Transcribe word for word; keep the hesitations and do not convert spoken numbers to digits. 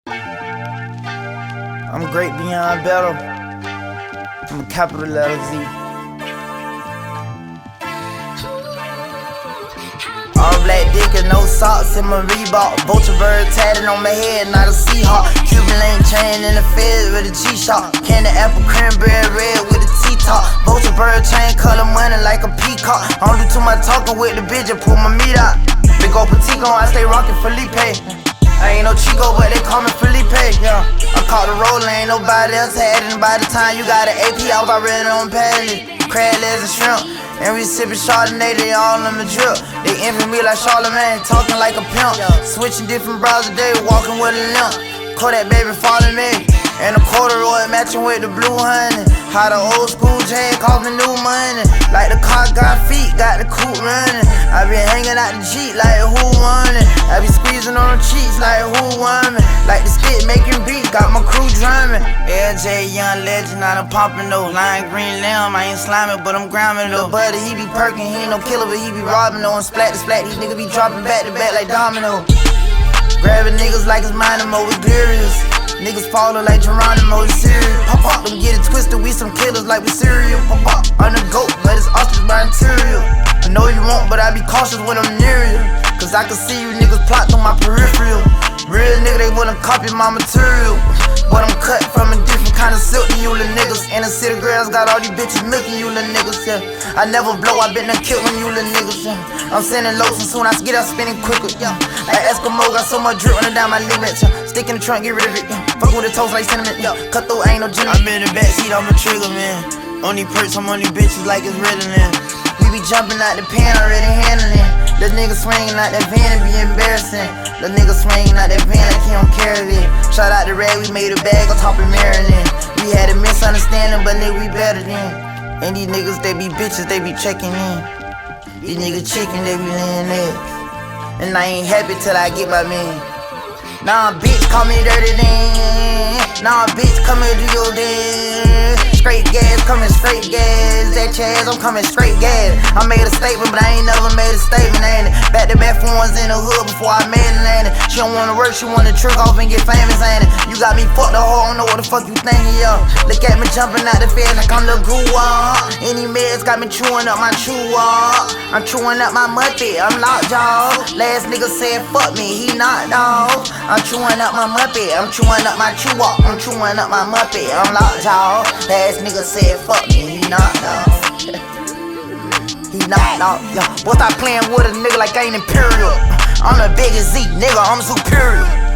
I'm great beyond better. I'm a capital letter Z. All black dick and no socks in my Reebok. Vulture bird tatted on my head, not a Seahawk. Cuban lane chain in the fed with a G-Shock. Candy apple cranberry red with a T-top. Vulture bird chain color money like a peacock. I don't do too much talking with the bitch and pull my meat out. Big ol' Petico, I stay rockin' Felipe. I ain't no Chico, but they call me Felipe. Yeah, I caught the roll, ain't nobody else had it. And by the time you got an A P, I was already on pallet. Crab legs and shrimp, and we sippin' Chardonnay, they all on the drip. They envy me like Charlemagne, talking like a pimp. Switching different bras a day, walking with a limp. Kodak baby following me, and the corduroy matching with the blue honey. How the old school J cost me new money. Like the car got feet, got the coupe running. I been hanging out the Jeep like who won it. I be squeezing on the cheeks like who won me. Like the stick making beat, got my crew drumming. L J young legend, I done poppin' those. Lime green lamb, I ain't slimy, but I'm grinding though. Buddy, he be perkin', he ain't no killer, but he be robbing though. And splat to splat, these niggas be dropping back to back like domino. Grabbing niggas like it's Minamo, we glorious. Niggas fallin' like Geronimo, it's serious. Pop up, don't get it twisted, we some killers like we cereal. Pop up, I'm the goat, but it's ostrich by interior. I know you won't, but I be cautious when I'm near you. Cause I can see you niggas plot through my peripheral. Real nigga, they wanna copy my material. But I'm cut from a different kind of silk than you little niggas. And the city girls got all these bitches milking you little niggas, yeah. I never blow, I been done killed when you little niggas, yeah. I'm sending loads and soon I get out spinning quicker, yeah. Like Eskimo, got so much drip running down my ligaments, yeah. Stick in the trunk, get rid of it, yeah. Fuckin' with the toes like cinnamon, yeah. Cut through, ain't no gin. I'm in the backseat, I'm a trigger, man. On these perks, I'm on these bitches like it's riddling. We be jumping out the pan, already handling. The nigga swinging out that van, it be embarrassing. The nigga swinging out that van like he don't carry it. Shout out to Red, we made a bag on top of Maryland. We had a misunderstanding, but nigga, we better than. And these niggas, they be bitches, they be checking in. These niggas chicken, they be laying eggs. And I ain't happy till I get my man. Nah, bitch, call me dirty then. Nah, bitch, come here, do your dance. Straight gas, coming straight gas. That your ass, I'm coming straight gas. I made a statement, but I ain't never made a statement, ain't it? Back to back phones in the hood before I made it, ain't it? She don't wanna work, she wanna trick off and get famous, ain't it? You got me fucked the whole, I don't know what the fuck you thinking, yo. Look at me jumping out the fence like I'm the goo up. Any meds got me chewing up my chew up. I'm chewing up my muppet, I'm locked, y'all. Last nigga said fuck me, he knocked off. I'm chewing up my muppet, I'm chewing up my chew up. I'm chewing up my muppet, I'm locked, y'all. Last nigga said fuck me, he knocked off. He knocked off, yo. Boy, stop playing with a nigga like I ain't imperial. I'm the biggest Z, nigga, I'm superior.